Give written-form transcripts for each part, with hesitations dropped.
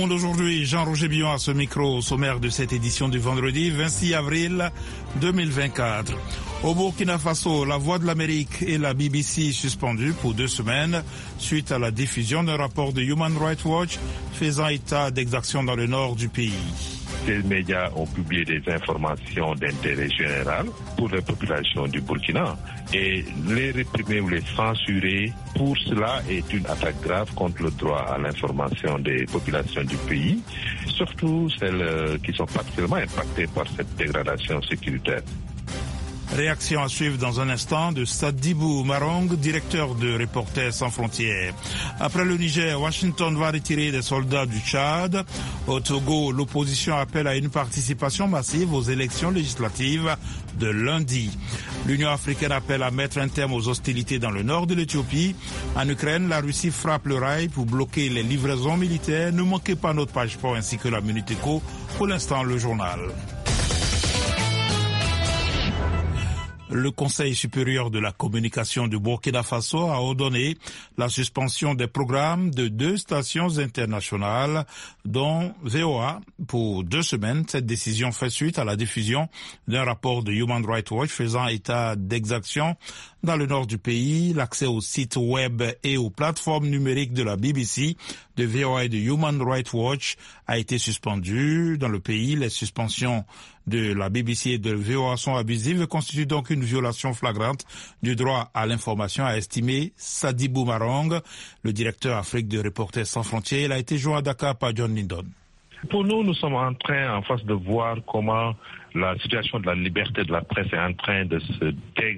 monde aujourd'hui. Jean-Roger Billon à ce micro, au sommaire de cette édition du vendredi 26 avril 2024. Au Burkina Faso, la Voix de l'Amérique et la BBC suspendues pour 2 semaines suite à la diffusion d'un rapport de Human Rights Watch faisant état d'exactions dans le nord du pays. Ces médias ont publié des informations d'intérêt général pour la population du Burkina et les réprimer ou les censurer, pour cela est une attaque grave contre le droit à l'information des populations du pays, surtout celles qui sont particulièrement impactées par cette dégradation sécuritaire. Réaction à suivre dans un instant de Sadibou Marong, directeur de Reporters sans frontières. Après le Niger, Washington va retirer des soldats du Tchad. Au Togo, l'opposition appelle à une participation massive aux élections législatives de lundi. L'Union africaine appelle à mettre un terme aux hostilités dans le nord de l'Éthiopie. En Ukraine, la Russie frappe le rail pour bloquer les livraisons militaires. Ne manquez pas notre page sport ainsi que la Minute Éco. Pour l'instant, le journal. Le Conseil supérieur de la communication du Burkina Faso a ordonné la suspension des programmes de 2 stations internationales, dont VOA, pour 2 semaines. Cette décision fait suite à la diffusion d'un rapport de Human Rights Watch faisant état d'exactions dans le nord du pays. L'accès aux sites web et aux plateformes numériques de la BBC, de VOA et de Human Rights Watch a été suspendu dans le pays. Les suspensions de la BBC et de VOA sont abusives et constituent donc une violation flagrante du droit à l'information, a estimé Sadibou Marong, le directeur Afrique de Reporters sans frontières. Il a été joint à Dakar par John Lindon. Pour nous sommes en face de voir comment la situation de la liberté de la presse est en train de se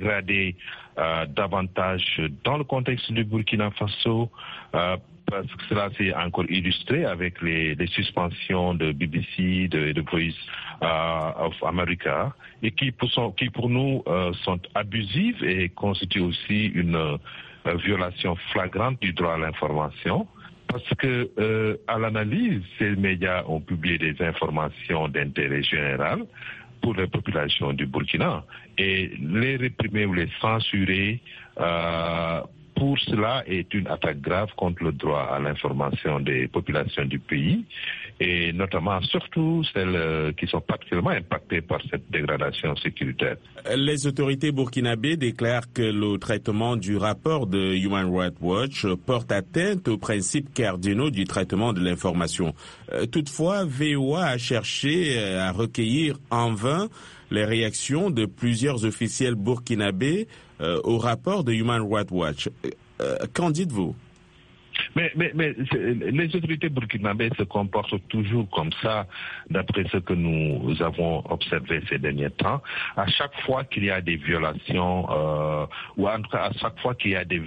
davantage dans le contexte du Burkina Faso, parce que cela s'est encore illustré avec les suspensions de BBC, de Voice of America, et qui pour nous sont abusives et constituent aussi une violation flagrante du droit à l'information. Parce que à l'analyse, ces médias ont publié des informations d'intérêt général pour la population du Burkina et les réprimer ou les censurer, pour cela est une attaque grave contre le droit à l'information des populations du pays et notamment surtout celles qui sont particulièrement impactées par cette dégradation sécuritaire. Les autorités burkinabées déclarent que le traitement du rapport de Human Rights Watch porte atteinte aux principes cardinaux du traitement de l'information. Toutefois, VOA a cherché à recueillir en vain les réactions de plusieurs officiels burkinabés au rapport de Human Rights Watch. Qu'en dites-vous ? Mais les autorités burkinabées se comportent toujours comme ça, d'après ce que nous avons observé ces derniers temps. À chaque fois qu'il y a des violations, ou en tout cas à chaque fois qu'il y a des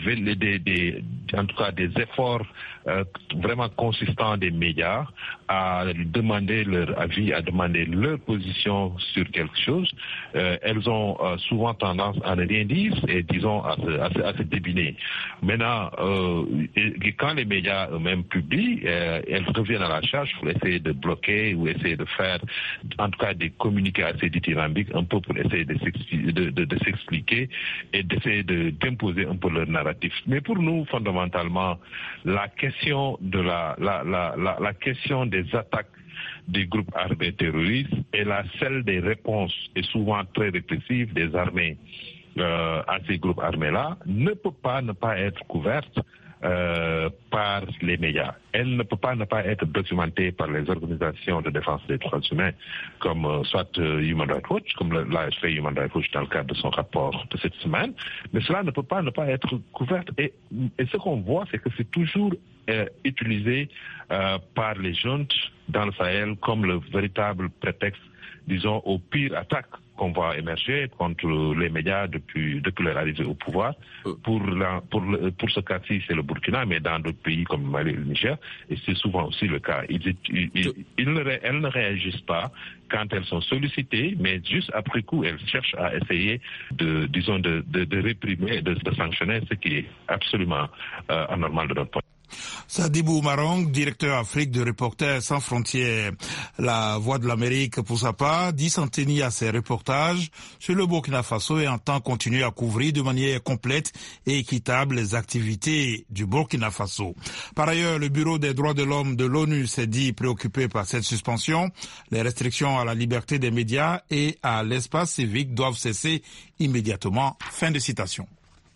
efforts vraiment consistants des médias à demander leur avis, à demander leur position sur quelque chose, elles ont souvent tendance à ne rien dire et disons à se débiner. Maintenant, quand les médias eux-mêmes publient, elles reviennent à la charge pour essayer de bloquer ou essayer de faire, en tout cas, des communiqués assez dithyrambiques, un peu pour essayer de s'expliquer et d'essayer d'imposer un peu leur narratif. Mais pour nous, fondamentalement, la question de la question des attaques des groupes armés terroristes et celle des réponses, et souvent très répressives, des armées à ces groupes armés-là, ne peut pas ne pas être couverte par les médias. Elle ne peut pas ne pas être documentée par les organisations de défense des droits humains, comme soit Human Rights Watch, comme l'a fait Human Rights Watch dans le cadre de son rapport de cette semaine. Mais cela ne peut pas ne pas être couverte. Et ce qu'on voit, c'est que c'est toujours utilisé par les juntes dans le Sahel comme le véritable prétexte, disons, aux pires attaques qu'on va émerger contre les médias depuis leur arrivée au pouvoir. Pour ce cas-ci, c'est le Burkina, mais dans d'autres pays comme Mali et le Niger, et c'est souvent aussi le cas. Elles ne réagissent pas quand elles sont sollicitées, mais juste après coup, elles cherchent à essayer de réprimer, de sanctionner, ce qui est absolument anormal de notre point. Sadibou Marong, directeur Afrique de Reporters sans frontières. La Voix de l'Amérique, pour sa part, dit s'en tenir à ses reportages sur le Burkina Faso et entend continuer à couvrir de manière complète et équitable les activités du Burkina Faso. Par ailleurs, le Bureau des droits de l'homme de l'ONU s'est dit préoccupé par cette suspension. Les restrictions à la liberté des médias et à l'espace civique doivent cesser immédiatement. Fin de citation.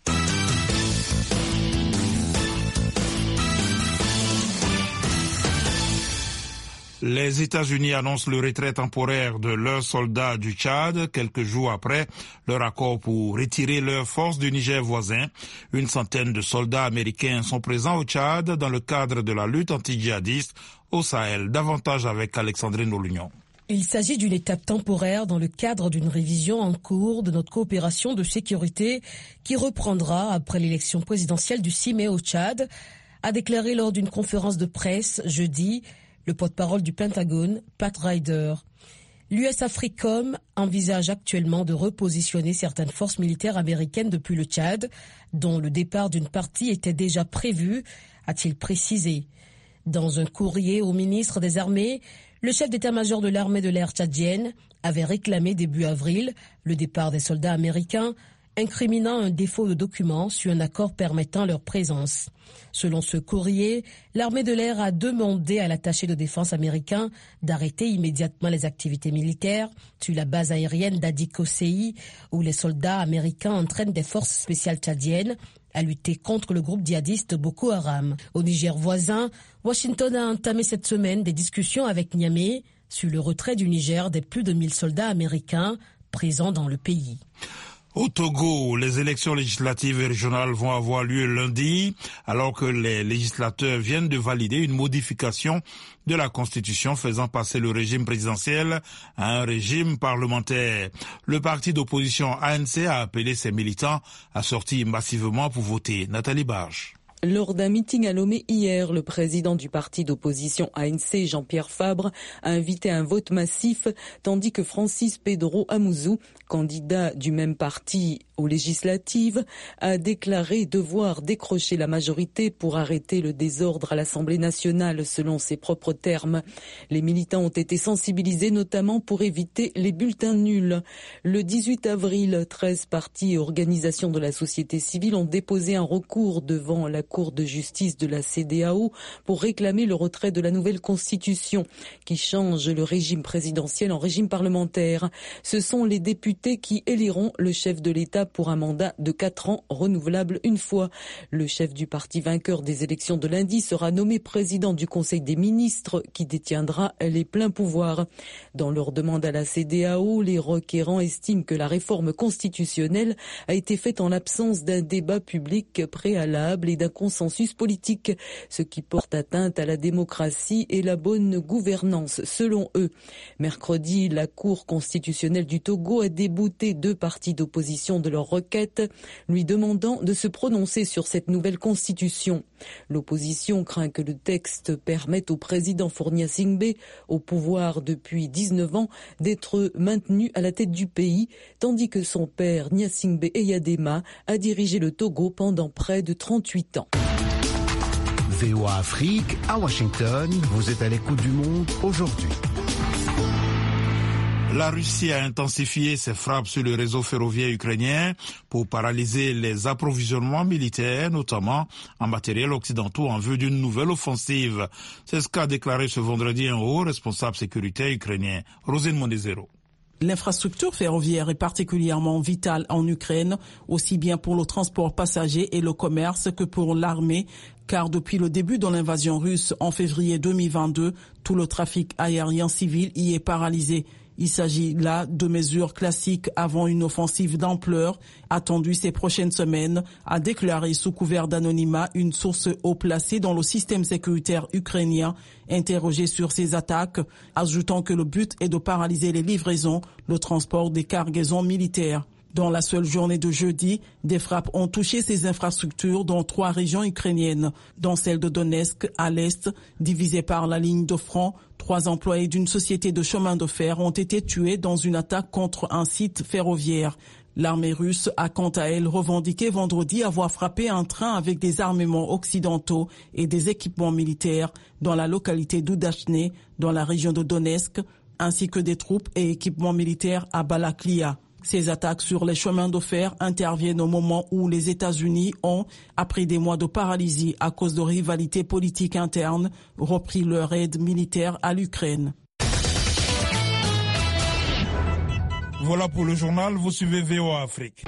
Les États-Unis annoncent le retrait temporaire de leurs soldats du Tchad quelques jours après leur accord pour retirer leurs forces du Niger voisin. Une centaine de soldats américains sont présents au Tchad dans le cadre de la lutte anti-djihadiste au Sahel. Davantage avec Alexandrine Olignon. Il s'agit d'une étape temporaire dans le cadre d'une révision en cours de notre coopération de sécurité qui reprendra après l'élection présidentielle du 6 mai au Tchad, a déclaré lors d'une conférence de presse jeudi le porte-parole du Pentagone, Pat Ryder. L'US Africom envisage actuellement de repositionner certaines forces militaires américaines depuis le Tchad, dont le départ d'une partie était déjà prévu, a-t-il précisé. Dans un courrier au ministre des Armées, le chef d'état-major de l'armée de l'air tchadienne avait réclamé début avril le départ des soldats américains, incriminant un défaut de documents sur un accord permettant leur présence. Selon ce courrier, l'armée de l'air a demandé à l'attaché de défense américain d'arrêter immédiatement les activités militaires sur la base aérienne d'Adikosei, où les soldats américains entraînent des forces spéciales tchadiennes à lutter contre le groupe djihadiste Boko Haram. Au Niger voisin, Washington a entamé cette semaine des discussions avec Niamey sur le retrait du Niger des plus de 1000 soldats américains présents dans le pays. Au Togo, les élections législatives et régionales vont avoir lieu lundi, alors que les législateurs viennent de valider une modification de la Constitution faisant passer le régime présidentiel à un régime parlementaire. Le parti d'opposition ANC a appelé ses militants à sortir massivement pour voter. Nathalie Barge. Lors d'un meeting à Lomé hier, le président du parti d'opposition ANC, Jean-Pierre Fabre, a invité à un vote massif, tandis que Francis Pedro Amouzou, candidat du même parti aux législatives, a déclaré devoir décrocher la majorité pour arrêter le désordre à l'Assemblée nationale, selon ses propres termes. Les militants ont été sensibilisés notamment pour éviter les bulletins nuls. Le 18 avril, 13 partis et organisations de la société civile ont déposé un recours devant la Cour de justice de la CEDEAO pour réclamer le retrait de la nouvelle constitution qui change le régime présidentiel en régime parlementaire. Ce sont les députés qui éliront le chef de l'État pour un mandat de 4 ans renouvelable une fois. Le chef du parti vainqueur des élections de lundi sera nommé président du Conseil des ministres qui détiendra les pleins pouvoirs. Dans leur demande à la CEDEAO, les requérants estiment que la réforme constitutionnelle a été faite en l'absence d'un débat public préalable et d'un consensus politique, ce qui porte atteinte à la démocratie et la bonne gouvernance, selon eux. Mercredi, la Cour constitutionnelle du Togo a débouté 2 partis d'opposition de leur requête, lui demandant de se prononcer sur cette nouvelle constitution. L'opposition craint que le texte permette au président Fournia Singbe, au pouvoir depuis 19 ans, d'être maintenu à la tête du pays, tandis que son père, Gnassingbé Eyadema, a dirigé le Togo pendant près de 38 ans. VOA Afrique, à Washington, vous êtes à l'écoute du monde aujourd'hui. La Russie a intensifié ses frappes sur le réseau ferroviaire ukrainien pour paralyser les approvisionnements militaires, notamment en matériel occidentaux, en vue d'une nouvelle offensive. C'est ce qu'a déclaré ce vendredi un haut responsable sécuritaire ukrainien, Rosine Monezero. L'infrastructure ferroviaire est particulièrement vitale en Ukraine, aussi bien pour le transport passager et le commerce que pour l'armée, car depuis le début de l'invasion russe en février 2022, tout le trafic aérien civil y est paralysé. Il s'agit là de mesures classiques avant une offensive d'ampleur attendue ces prochaines semaines, a déclaré sous couvert d'anonymat une source haut placée dans le système sécuritaire ukrainien, interrogée sur ces attaques, ajoutant que le but est de paralyser les livraisons, le transport des cargaisons militaires. Dans la seule journée de jeudi, des frappes ont touché ces infrastructures dans 3 régions ukrainiennes, dont celle de Donetsk à l'est, divisée par la ligne de front. 3 employés d'une société de chemin de fer ont été tués dans une attaque contre un site ferroviaire. L'armée russe a quant à elle revendiqué vendredi avoir frappé un train avec des armements occidentaux et des équipements militaires dans la localité d'Oudachne, dans la région de Donetsk, ainsi que des troupes et équipements militaires à Balaklia. Ces attaques sur les chemins de fer interviennent au moment où les États-Unis ont, après des mois de paralysie à cause de rivalités politiques internes, repris leur aide militaire à l'Ukraine. Voilà pour le journal, vous suivez VOA Afrique.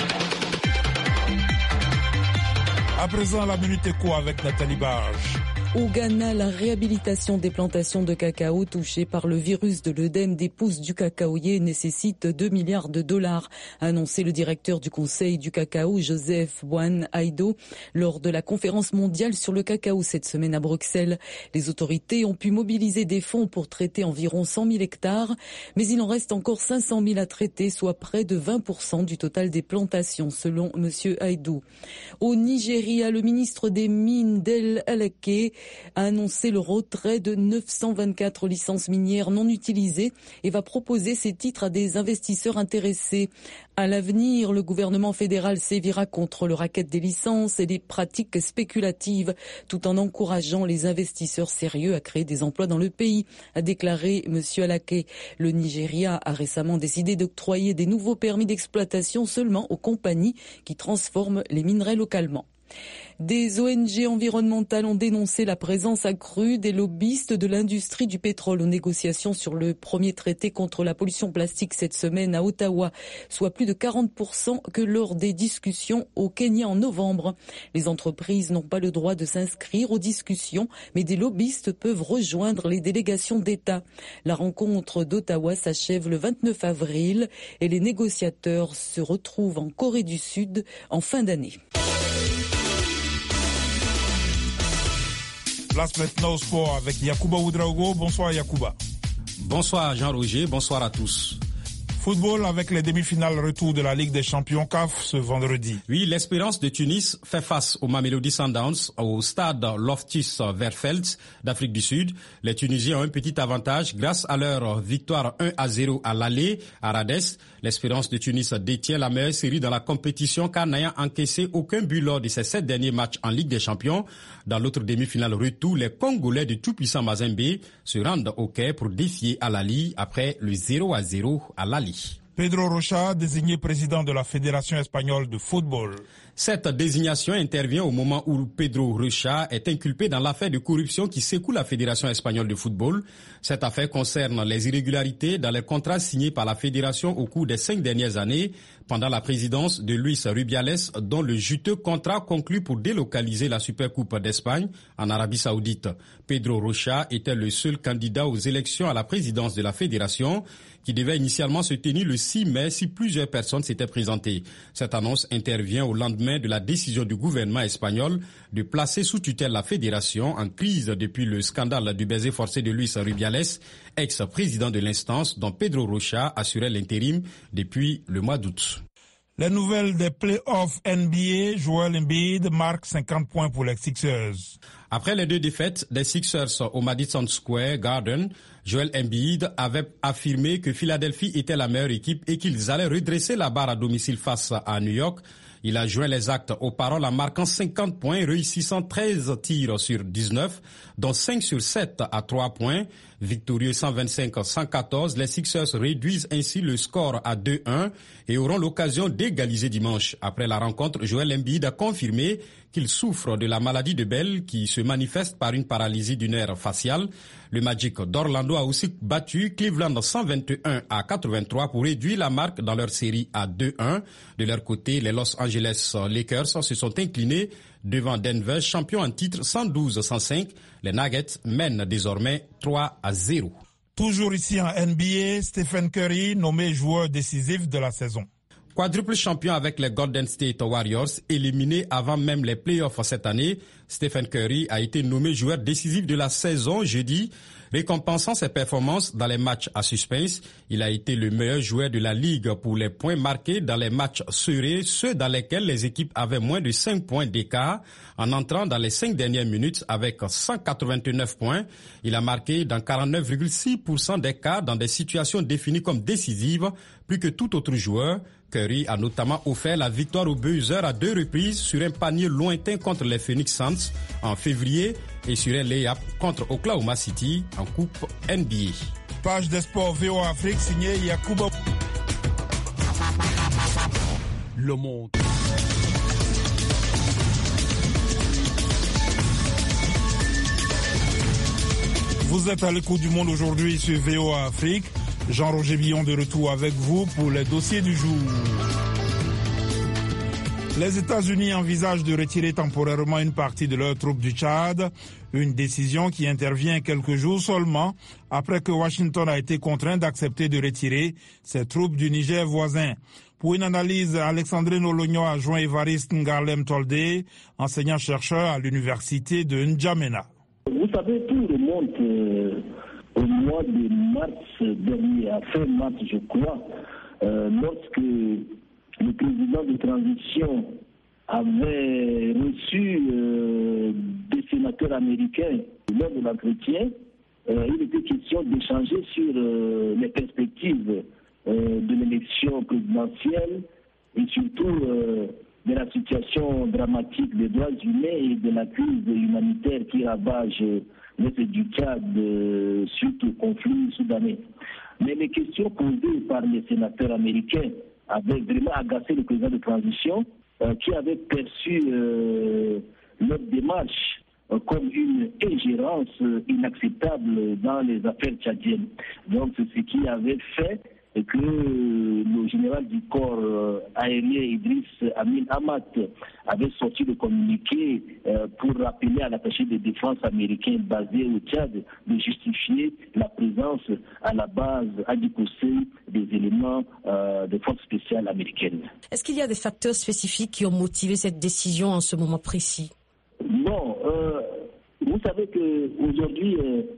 À présent, la Minute Éco avec Nathalie Barge. Au Ghana, la réhabilitation des plantations de cacao touchées par le virus de l'œdème des pousses du cacaoyer nécessite 2 milliards de dollars, a annoncé le directeur du Conseil du cacao, Joseph Bwan Aido, lors de la conférence mondiale sur le cacao cette semaine à Bruxelles. Les autorités ont pu mobiliser des fonds pour traiter environ 100 000 hectares, mais il en reste encore 500 000 à traiter, soit près de 20% du total des plantations, selon M. Aido. Au Nigeria, le ministre des Mines Del Alake a annoncé le retrait de 924 licences minières non utilisées et va proposer ces titres à des investisseurs intéressés. À l'avenir, le gouvernement fédéral sévira contre le racket des licences et les pratiques spéculatives, tout en encourageant les investisseurs sérieux à créer des emplois dans le pays, a déclaré M. Alake. Le Nigeria a récemment décidé d'octroyer des nouveaux permis d'exploitation seulement aux compagnies qui transforment les minerais localement. Des ONG environnementales ont dénoncé la présence accrue des lobbyistes de l'industrie du pétrole aux négociations sur le premier traité contre la pollution plastique cette semaine à Ottawa, soit plus de 40% que lors des discussions au Kenya en novembre. Les entreprises n'ont pas le droit de s'inscrire aux discussions, mais des lobbyistes peuvent rejoindre les délégations d'État. La rencontre d'Ottawa s'achève le 29 avril et les négociateurs se retrouvent en Corée du Sud en fin d'année. Place maintenant au sport avec Yacouba Ouedraogo. Bonsoir Yacouba. Bonsoir Jean-Roger, bonsoir à tous. Football avec les demi-finales retour de la Ligue des Champions CAF ce vendredi. Oui, l'Espérance de Tunis fait face au Mamelodi Sundowns au stade Loftus Versfeld d'Afrique du Sud. Les Tunisiens ont un petit avantage grâce à leur victoire 1-0 à l'aller à Rades. L'Espérance de Tunis détient la meilleure série dans la compétition car n'ayant encaissé aucun but lors de ses 7 derniers matchs en Ligue des Champions. Dans l'autre demi-finale retour, les Congolais du tout-puissant Mazembe se rendent au Caire pour défier Al-Ahly après le 0-0 à l'Ali. Pedro Rocha, désigné président de la Fédération espagnole de football. Cette désignation intervient au moment où Pedro Rocha est inculpé dans l'affaire de corruption qui secoue la Fédération espagnole de football. Cette affaire concerne les irrégularités dans les contrats signés par la Fédération au cours des 5 dernières années, pendant la présidence de Luis Rubiales, dont le juteux contrat conclu pour délocaliser la Supercoupe d'Espagne en Arabie Saoudite. Pedro Rocha était le seul candidat aux élections à la présidence de la Fédération, qui devait initialement se tenir le 6 mai si plusieurs personnes s'étaient présentées. Cette annonce intervient au lendemain de la décision du gouvernement espagnol de placer sous tutelle la fédération en crise depuis le scandale du baiser forcé de Luis Rubiales, ex-président de l'instance dont Pedro Rocha assurait l'intérim depuis le mois d'août. Les nouvelles des playoffs NBA, Joel Embiid marque 50 points pour les Sixers. Après les 2 défaites des Sixers au Madison Square Garden, Joel Embiid avait affirmé que Philadelphie était la meilleure équipe et qu'ils allaient redresser la barre à domicile face à New York. Il a joint les actes aux paroles en marquant 50 points, réussissant 13 tirs sur 19, dont 5 sur 7 à 3 points. Victorieux 125-114, les Sixers réduisent ainsi le score à 2-1 et auront l'occasion d'égaliser dimanche. Après la rencontre, Joel Embiid a confirmé qu'il souffre de la maladie de Bell qui se manifeste par une paralysie du nerf facial. Le Magic d'Orlando a aussi battu Cleveland 121-83 pour réduire la marque dans leur série à 2-1. De leur côté, les Los Angeles Lakers se sont inclinés devant Denver, champion en titre 112-105. Les Nuggets mènent désormais 3-0. Toujours ici en NBA, Stephen Curry nommé joueur décisif de la saison. Quadruple champion avec les Golden State Warriors, éliminé avant même les playoffs cette année, Stephen Curry a été nommé joueur décisif de la saison jeudi, récompensant ses performances dans les matchs à suspense. Il a été le meilleur joueur de la ligue pour les points marqués dans les matchs serrés, ceux dans lesquels les équipes avaient moins de 5 points d'écart, en entrant dans les 5 dernières minutes avec 189 points. Il a marqué dans 49,6% des cas dans des situations définies comme décisives, plus que tout autre joueur. Curry a notamment offert la victoire aux Blazers à 2 reprises sur un panier lointain contre les Phoenix Suns en février et sur un lay-up contre Oklahoma City en Coupe NBA. Page des sports VOA Afrique signée Yacouba. Le monde. Vous êtes à l'écoute du monde aujourd'hui sur VOA Afrique. Jean-Roger Billon de retour avec vous pour les dossiers du jour. Les États-Unis envisagent de retirer temporairement une partie de leurs troupes du Tchad, une décision qui intervient quelques jours seulement après que Washington a été contraint d'accepter de retirer ses troupes du Niger voisin. Pour une analyse, Alexandrine Ologno a joint Évariste Ngarlem Tolde, enseignant-chercheur à l'université de N'Djamena. Vous savez, tout remonte au mois de mars dernier, à fin mars je crois, lorsque le président de transition avait reçu des sénateurs américains lors de l'entretien. Il était question d'échanger sur les perspectives de l'élection présidentielle et surtout de la situation dramatique des droits humains et de la crise humanitaire qui ravage l'est du Tchad suite au conflit soudanais. Mais les questions posées par les sénateurs américains avaient vraiment agacé le président de transition qui avait perçu leur démarche comme une ingérence inacceptable dans les affaires tchadiennes. Donc c'est ce qui avait fait que le général du corps aérien Idriss Amin Hamad avait sorti le communiqué pour rappeler à l'attaché de défense américain basé au Tchad de justifier la présence à la base à Dikosé des éléments de forces spéciales américaines. Est-ce qu'il y a des facteurs spécifiques qui ont motivé cette décision en ce moment précis? Non, vous savez qu'aujourd'hui,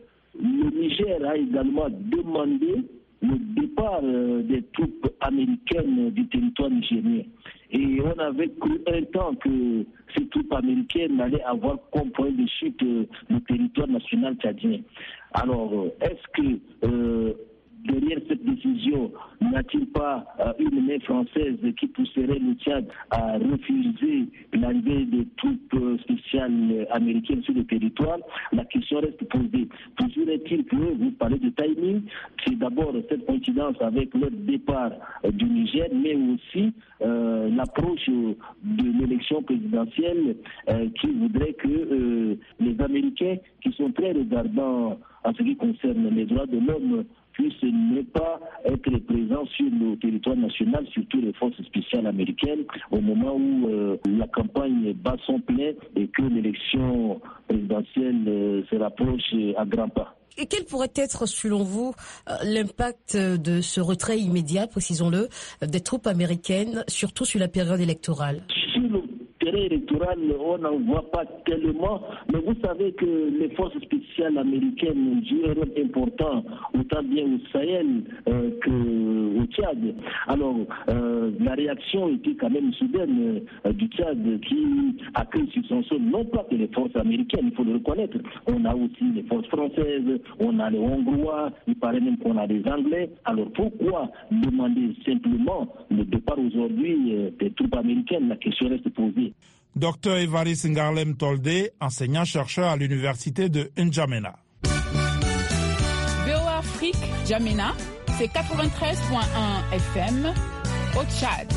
le Niger a également demandé le départ des troupes américaines du territoire nigérien. Et on avait cru un temps que ces troupes américaines allaient avoir comme point de chute le territoire national tchadien. Alors, est-ce que derrière cette décision, n'y a-t-il pas une main française qui pousserait le Tchad à refuser l'arrivée des troupes spéciales américaines sur le territoire? La question reste posée. Toujours est-il que vous parlez de timing, c'est d'abord cette coïncidence avec leur départ du Niger, mais aussi l'approche de l'élection présidentielle qui voudrait que les Américains, qui sont très regardants en ce qui concerne les droits de l'homme, puissent ne pas être présents sur le territoire national, surtout les forces spéciales américaines, au moment où la campagne bat son plein et que l'élection présidentielle se rapproche à grands pas. Et quel pourrait être, selon vous, l'impact de ce retrait immédiat, précisons-le, des troupes américaines, surtout sur la période électorale? Sur le terrain électoral, on n'en voit pas tellement, mais vous savez que les forces spéciales américaines jouent un rôle important, autant bien au Sahel qu'au Tchad. Alors, la réaction était quand même soudaine du Tchad qui accueille sur son sol non pas que les forces américaines, il faut le reconnaître. On a aussi les forces françaises, on a les Hongrois, il paraît même qu'on a des Anglais. Alors pourquoi demander simplement le départ aujourd'hui des troupes américaines? La question reste posée. Docteur Évariste Ngarlem Tolde, enseignant-chercheur à l'université de N'Djamena. VOA Afrique, N'Djamena, c'est 93.1 FM au Tchad.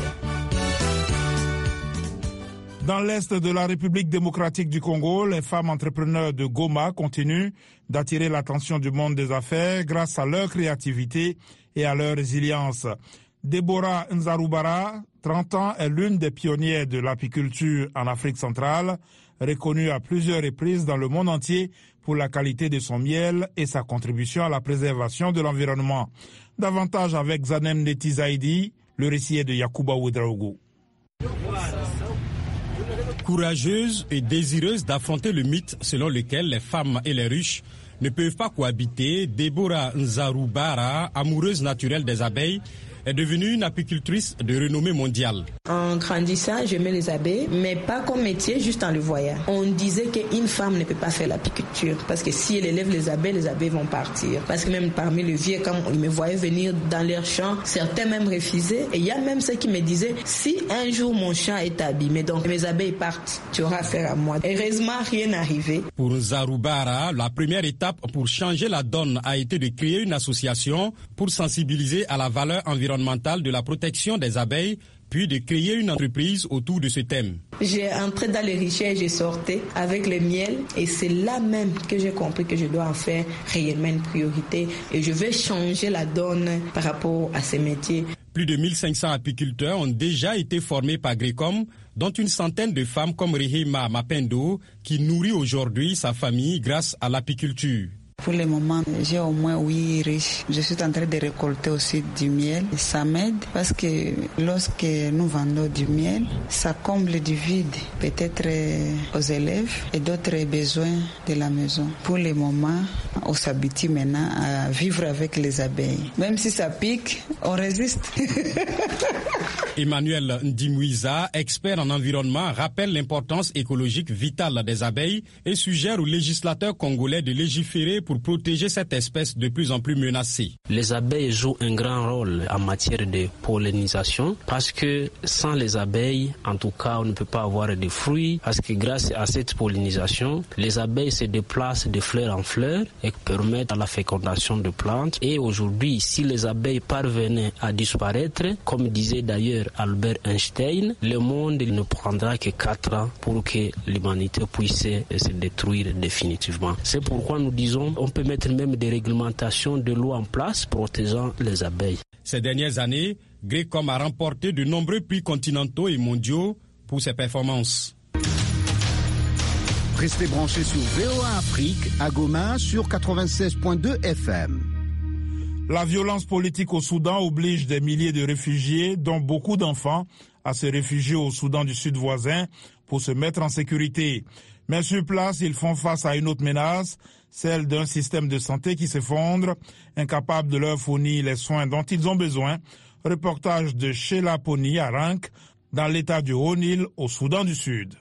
Dans l'est de la République démocratique du Congo, les femmes entrepreneurs de Goma continuent d'attirer l'attention du monde des affaires grâce à leur créativité et à leur résilience. Deborah Nzarubara, 30 ans, est l'une des pionnières de l'apiculture en Afrique centrale, reconnue à plusieurs reprises dans le monde entier pour la qualité de son miel et sa contribution à la préservation de l'environnement. Davantage avec Zanem Neti Zaidi, le récit est de Yacouba Ouedraogo. Courageuse et désireuse d'affronter le mythe selon lequel les femmes et les riches ne peuvent pas cohabiter, Deborah Nzarubara, amoureuse naturelle des abeilles, est devenue une apicultrice de renommée mondiale. En grandissant, j'aimais les abeilles, mais pas comme métier, juste en le voyant. On disait qu'une femme ne peut pas faire l'apiculture, parce que si elle élève les abeilles vont partir. Parce que même parmi les vieux, quand ils me voyaient venir dans leurs champs, certains même refusaient. Et il y a même ceux qui me disaient, si un jour mon champ est abîmé, donc mes abeilles partent, tu auras affaire à moi. Heureusement, rien n'est arrivé. Pour Zaroubara, la première étape pour changer la donne a été de créer une association pour sensibiliser à la valeur environnementale de la protection des abeilles, puis de créer une entreprise autour de ce thème. J'ai entré dans les richesses, j'ai sorti avec le miel et c'est là même que j'ai compris que je dois en faire réellement une priorité et je vais changer la donne par rapport à ces métiers. Plus de 1500 apiculteurs ont déjà été formés par Grécom, dont une centaine de femmes comme Rehema Mapendo, qui nourrit aujourd'hui sa famille grâce à l'apiculture. Pour le moment, j'ai au moins 8 riches. Je suis en train de récolter aussi du miel. Ça m'aide parce que lorsque nous vendons du miel, ça comble du vide, peut-être aux élèves et d'autres besoins de la maison. Pour le moment, on s'habitue maintenant à vivre avec les abeilles. Même si ça pique, on résiste. Emmanuel Ndimouiza, expert en environnement, rappelle l'importance écologique vitale des abeilles et suggère aux législateurs congolais de légiférer pour protéger cette espèce de plus en plus menacée. Les abeilles jouent un grand rôle en matière de pollinisation parce que sans les abeilles, en tout cas, on ne peut pas avoir de fruits parce que grâce à cette pollinisation, les abeilles se déplacent de fleur en fleur et permettent la fécondation de plantes. Et aujourd'hui, si les abeilles parvenaient à disparaître, comme disait d'ailleurs Albert Einstein, le monde ne prendra que 4 ans pour que l'humanité puisse se détruire définitivement. C'est pourquoi nous disons on peut mettre même des réglementations de loi en place protégeant les abeilles. Ces dernières années, Grécom a remporté de nombreux prix continentaux et mondiaux pour ses performances. Restez branchés sur VOA Afrique à Goma sur 96.2 FM. La violence politique au Soudan oblige des milliers de réfugiés, dont beaucoup d'enfants, à se réfugier au Soudan du Sud voisin pour se mettre en sécurité. Mais sur place, ils font face à une autre menace, celle d'un système de santé qui s'effondre, incapable de leur fournir les soins dont ils ont besoin. Reportage de Sheila Pony à Rank, dans l'état du Haut-Nil, au Soudan du Sud.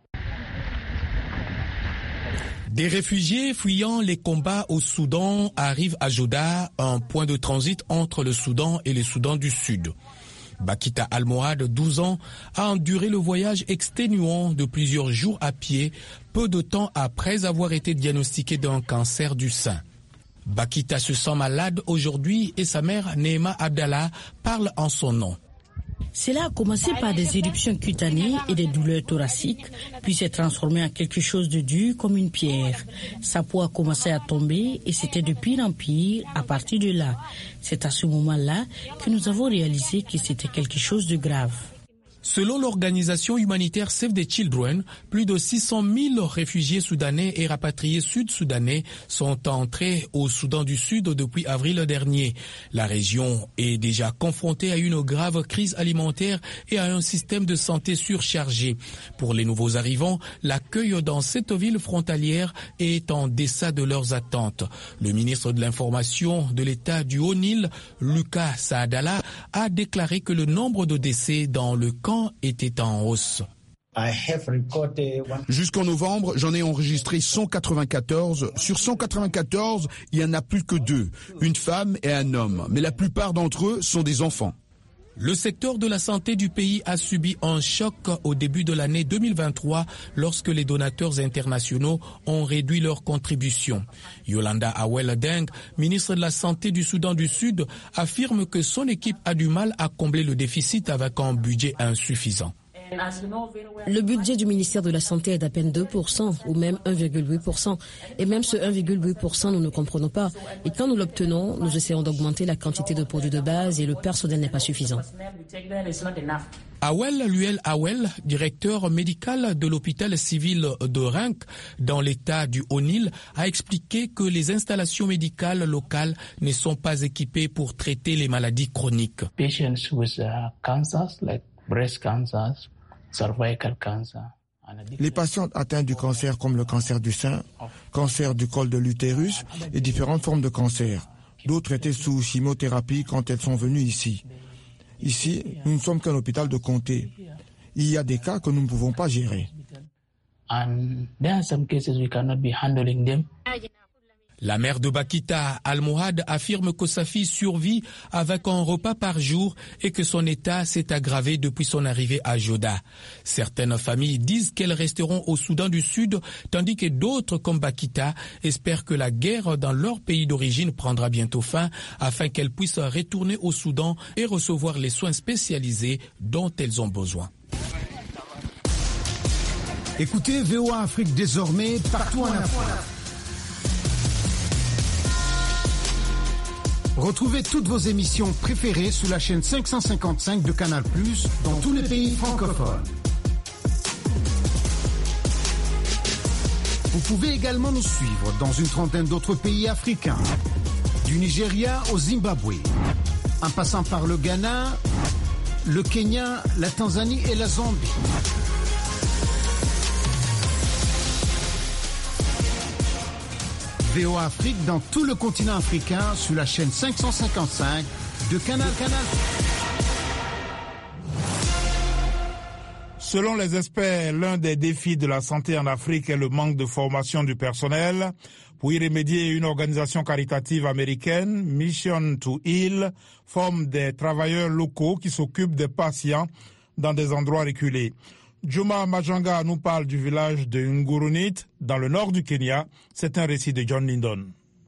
Des réfugiés fuyant les combats au Soudan arrivent à Joda, un point de transit entre le Soudan et le Soudan du Sud. Bakita Almohad, 12 ans, a enduré le voyage exténuant de plusieurs jours à pied, peu de temps après avoir été diagnostiqué d'un cancer du sein. Bakita se sent malade aujourd'hui et sa mère, Neema Abdallah, parle en son nom. Cela a commencé par des éruptions cutanées et des douleurs thoraciques, puis s'est transformé en quelque chose de dur comme une pierre. Sa peau a commencé à tomber et c'était de pire en pire à partir de là. C'est à ce moment-là que nous avons réalisé que c'était quelque chose de grave. Selon l'organisation humanitaire Save the Children, plus de 600 000 réfugiés soudanais et rapatriés sud-soudanais sont entrés au Soudan du Sud depuis avril dernier. La région est déjà confrontée à une grave crise alimentaire et à un système de santé surchargé. Pour les nouveaux arrivants, l'accueil dans cette ville frontalière est en deçà de leurs attentes. Le ministre de l'Information de l'État du Haut-Nil, Lucas Saadala, a déclaré que le nombre de décès dans le camp était en hausse. Jusqu'en novembre, j'en ai enregistré 194. Sur 194, il n'y en a plus que 2, une femme et un homme. Mais la plupart d'entre eux sont des enfants. Le secteur de la santé du pays a subi un choc au début de l'année 2023 lorsque les donateurs internationaux ont réduit leurs contributions. Yolanda Awel-Deng, ministre de la Santé du Soudan du Sud, affirme que son équipe a du mal à combler le déficit avec un budget insuffisant. Le budget du ministère de la Santé est d'à peine 2% ou même 1,8%. Et même ce 1,8%, nous ne comprenons pas. Et quand nous l'obtenons, nous essayons d'augmenter la quantité de produits de base et le personnel n'est pas suffisant. Awel Luel Awel, directeur médical de l'hôpital civil de Rank dans l'état du Haut-Nil, a expliqué que les installations médicales locales ne sont pas équipées pour traiter les maladies chroniques. Les patients atteints du cancer comme le cancer du sein, cancer du col de l'utérus et différentes formes de cancer. D'autres étaient sous chimiothérapie quand elles sont venues ici. Ici, nous ne sommes qu'un hôpital de comté. Il y a des cas que nous ne pouvons pas gérer. La mère de Bakita, Al-Mohad, affirme que sa fille survit avec un repas par jour et que son état s'est aggravé depuis son arrivée à Joda. Certaines familles disent qu'elles resteront au Soudan du Sud, tandis que d'autres, comme Bakita, espèrent que la guerre dans leur pays d'origine prendra bientôt fin afin qu'elles puissent retourner au Soudan et recevoir les soins spécialisés dont elles ont besoin. Écoutez VOA Afrique désormais partout en Afrique. Retrouvez toutes vos émissions préférées sur la chaîne 555 de Canal+, dans tous les pays francophones. Vous pouvez également nous suivre dans une trentaine d'autres pays africains, du Nigeria au Zimbabwe, en passant par le Ghana, le Kenya, la Tanzanie et la Zambie. VOA Afrique dans tout le continent africain sur la chaîne 555 de Canal. Selon les experts, l'un des défis de la santé en Afrique est le manque de formation du personnel. Pour y remédier, une organisation caritative américaine, Mission to Heal, forme des travailleurs locaux qui s'occupent des patients dans des endroits reculés. Juma Majanga nous parle du village de Ngurunit, dans le nord du Kenya. C'est un récit de John Lindon.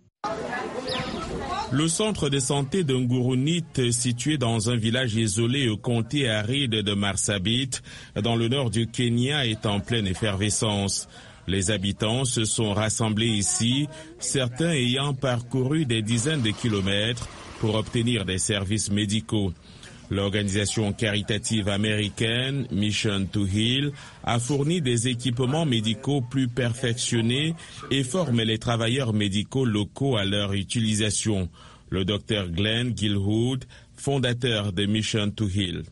Le centre de santé de Ngurunit, situé dans un village isolé au comté aride de Marsabit, dans le nord du Kenya, est en pleine effervescence. Les habitants se sont rassemblés ici, certains ayant parcouru des dizaines de kilomètres pour obtenir des services médicaux. L'organisation caritative américaine Mission to Heal a fourni des équipements médicaux plus perfectionnés et forme les travailleurs médicaux locaux à leur utilisation. Le docteur Glenn Gilhood, fondateur de Mission to Heal.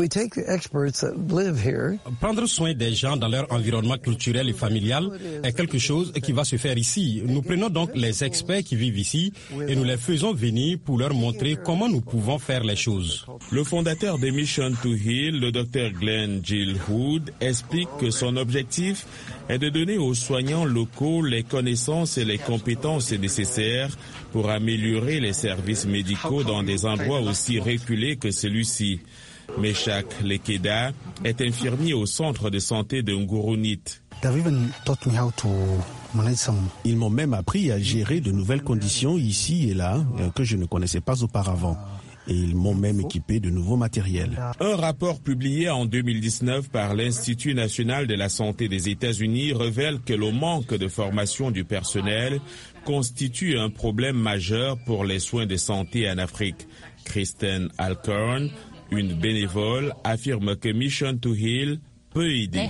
Prendre soin des gens dans leur environnement culturel et familial est quelque chose qui va se faire ici. Nous prenons donc les experts qui vivent ici et nous les faisons venir pour leur montrer comment nous pouvons faire les choses. Le fondateur de Mission to Heal, le docteur Glenn Gilhood, explique que son objectif est de donner aux soignants locaux les connaissances et les compétences nécessaires pour améliorer les services médicaux dans des endroits aussi reculés que celui-ci. Meshak Lekeda est infirmier au centre de santé de Ngurunit. Ils m'ont même appris à gérer de nouvelles conditions ici et là que je ne connaissais pas auparavant. Et ils m'ont même équipé de nouveaux matériels. Un rapport publié en 2019 par l'Institut national de la santé des États-Unis révèle que le manque de formation du personnel constitue un problème majeur pour les soins de santé en Afrique. Kristen Alcorn, une bénévole, affirme que Mission to Heal peut aider.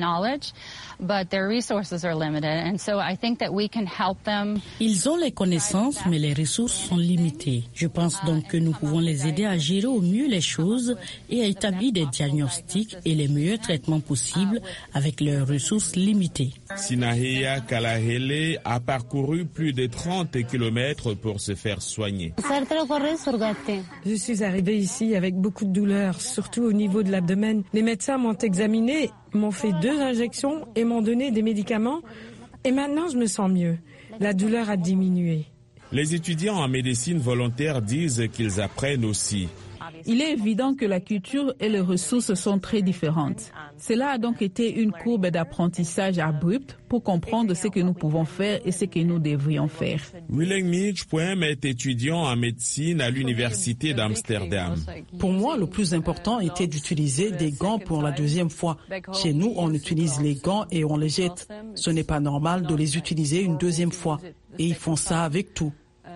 Ils ont les connaissances, mais les ressources sont limitées. Je pense donc que nous pouvons les aider à gérer au mieux les choses et à établir des diagnostics et les meilleurs traitements possibles avec leurs ressources limitées. Sinahia Kalahele a parcouru plus de 30 kilomètres pour se faire soigner. Je suis arrivée ici avec beaucoup de douleurs, surtout au niveau de l'abdomen. Les médecins m'ont examiné, m'ont fait 2 injections et m'ont donné des médicaments. Et maintenant, je me sens mieux. La douleur a diminué. Les étudiants en médecine volontaire disent qu'ils apprennent aussi. Il est évident que la culture et les ressources sont très différentes. Cela a donc été une courbe d'apprentissage abrupte pour comprendre ce que nous pouvons faire et ce que nous devrions faire. Willem Mitchpoem est étudiant en médecine à l'université d'Amsterdam. Pour moi, le plus important était d'utiliser des gants pour la 2e fois. Chez nous, on utilise les gants et on les jette. Ce n'est pas normal de les utiliser une 2e fois. Et ils font ça avec tout.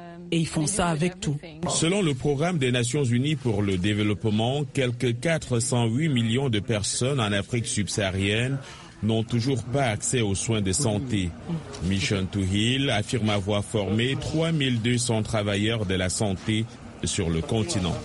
Selon le programme des Nations Unies pour le développement, quelques 408 millions de personnes en Afrique subsaharienne n'ont toujours pas accès aux soins de santé. Mission to Heal affirme avoir formé 3200 travailleurs de la santé sur le continent.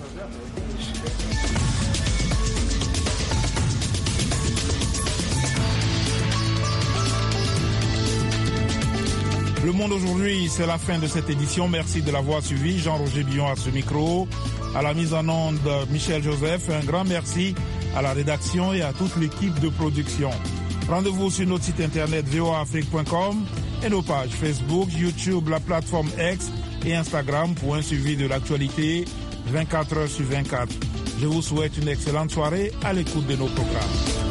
Le Monde aujourd'hui, c'est la fin de cette édition. Merci de l'avoir suivi. Jean-Roger Billon à ce micro. À la mise en onde, Michel Joseph, un grand merci à la rédaction et à toute l'équipe de production. Rendez-vous sur notre site internet voaafrique.com et nos pages Facebook, YouTube, la plateforme X et Instagram pour un suivi de l'actualité 24 heures sur 24. Je vous souhaite une excellente soirée à l'écoute de nos programmes.